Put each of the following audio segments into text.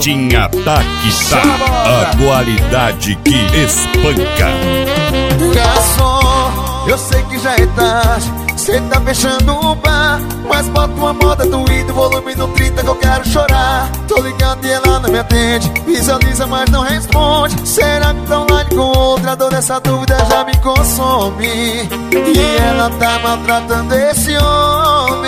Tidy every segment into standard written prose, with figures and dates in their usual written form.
Tinha Taquita, a qualidade que espanca. Garçom, eu sei que já é tarde, cê tá fechando o bar, mas bota uma moda doída, volume no 30 que eu quero chorar. Tô ligando e ela não me atende, visualiza mas não responde. Será que tá online com outra? Dor dessa dúvida já me consome. E ela tá maltratando esse homem.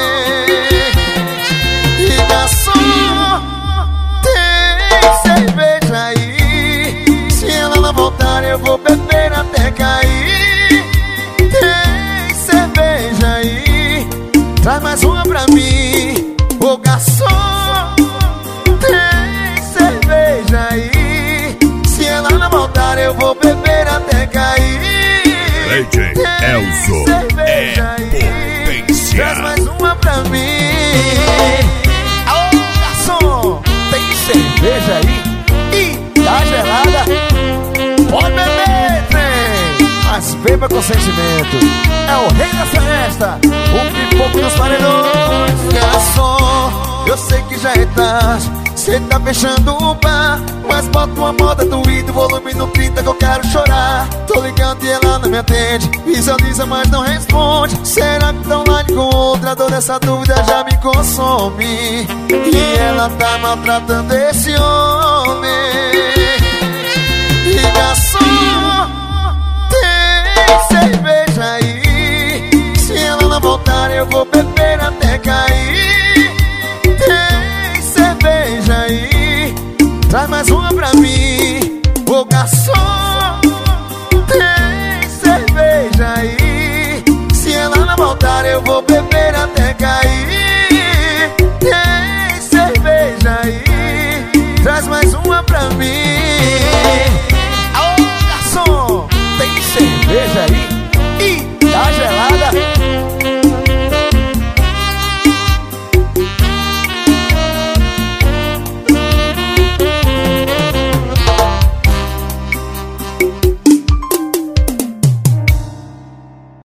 E garçom, tem cerveja aí, se ela não voltar eu vou beber até cair. Tem cerveja aí, traz mais uma pra mim. Ô garçom, tem cerveja aí, se ela não voltar eu vou beber até cair. DJ Elzo cerveja aí, potência. traz mais uma pra mim. Ô garçom, tem cerveja aí e tá gelada? Pode beber, trem, mas beba com sentimento. É o rei da festa, o pipoco dos paredões. Garçom, eu sei que já é tarde, cê tá fechando o bar, mas bota uma moda doída, volume no 30 que eu quero chorar. Tô ligando e ela não me atende, visualiza mas não responde. Será que tá online com outra? Dor dessa dúvida já me consome. E ela tá maltratando esse homem. E garçom, tem cerveja aí, se ela não voltar eu vou beber até cair. Tem cerveja aí, traz mais uma pra mim. Ô garçom, tem cerveja aí, se ela não voltar eu vou beber até cair. Tem cerveja aí, traz mais uma pra mim. Ô garçom, tem cerveja aí